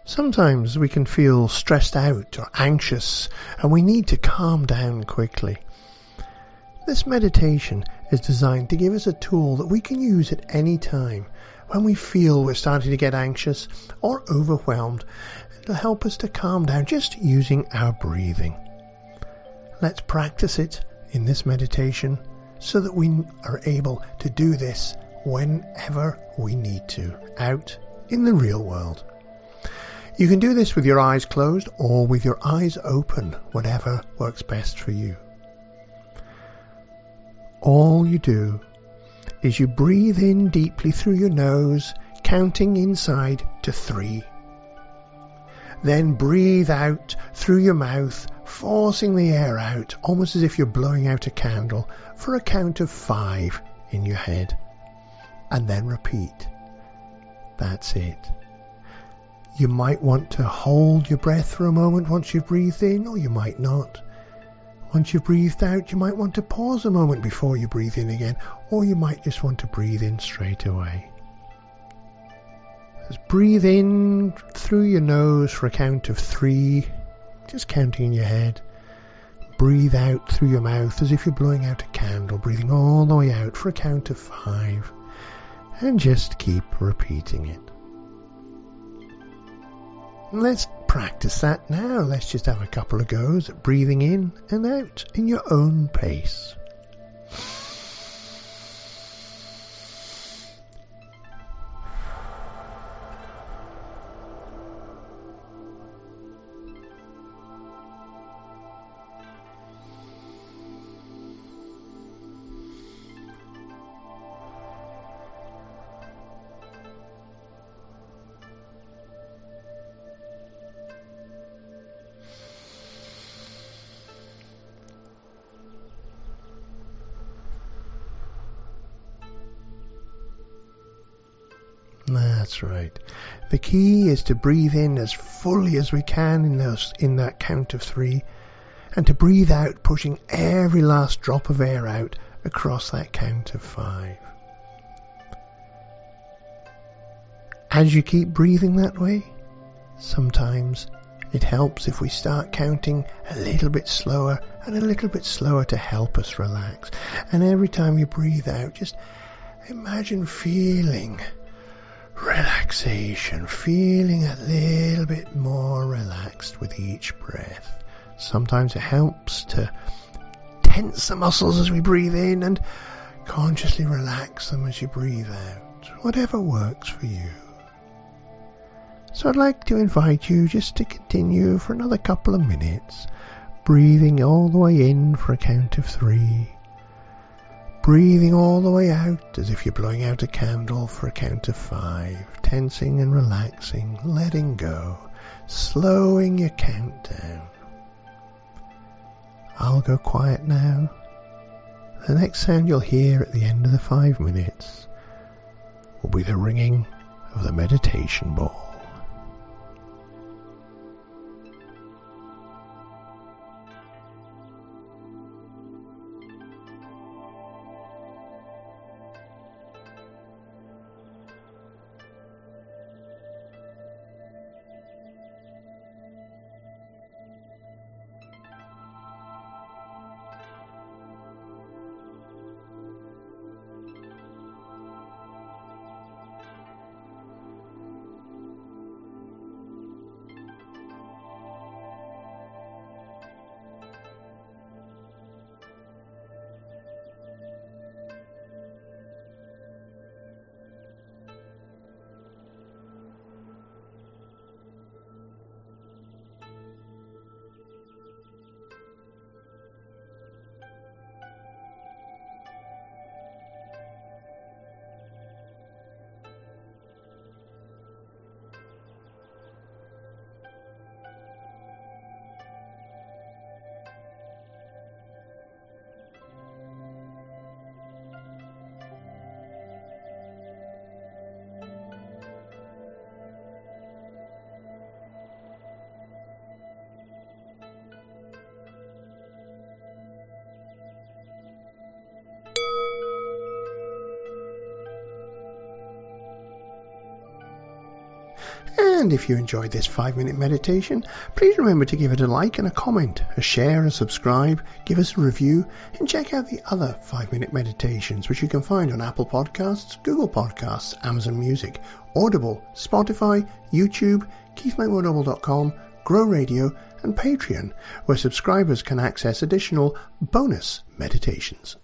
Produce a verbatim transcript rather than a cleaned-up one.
Sometimes we can feel stressed out or anxious and we need to calm down quickly. This meditation is designed to give us a tool that we can use at any time when we feel we're starting to get anxious or overwhelmed. It'll help us to calm down just using our breathing. Let's practice it in this meditation so that we are able to do this whenever we need to, out in the real world. You can do this with your eyes closed or with your eyes open, whatever works best for you. All you do is you breathe in deeply through your nose, counting inside to three. Then breathe out through your mouth, forcing the air out, almost as if you're blowing out a candle, for a count of five in your head. And then repeat. That's it. You might want to hold your breath for a moment once you've breathed in, or you might not. Once you've breathed out, you might want to pause a moment before you breathe in again, or you might just want to breathe in straight away. Just breathe in through your nose for a count of three, just counting in your head. Breathe out through your mouth as if you're blowing out a candle, breathing all the way out for a count of five, and just keep repeating it. Let's practice that now. Let's just have a couple of goes at breathing in and out in your own pace. That's right. The key is to breathe in as fully as we can in those in that count of three, and to breathe out, pushing every last drop of air out across that count of five. As you keep breathing that way, sometimes it helps if we start counting a little bit slower and a little bit slower to help us relax. And every time you breathe out, just imagine feeling relaxation, feeling a little bit more relaxed with each breath. Sometimes it helps to tense the muscles as we breathe in and consciously relax them as you breathe out, whatever works for you. So I'd like to invite you just to continue for another couple of minutes, breathing all the way in for a count of three, breathing all the way out as if you're blowing out a candle for a count of five, tensing and relaxing, letting go, slowing your count down. I'll go quiet now. The next sound you'll hear at the end of the five minutes will be the ringing of the meditation ball. And if you enjoyed this five minute meditation, please remember to give it a like and a comment, a share, a subscribe, give us a review, and check out the other five minute meditations which you can find on Apple Podcasts, Google Podcasts, Amazon Music, Audible, Spotify, YouTube, keith mcmurdo double dot com, Grow Radio, and Patreon, where subscribers can access additional bonus meditations.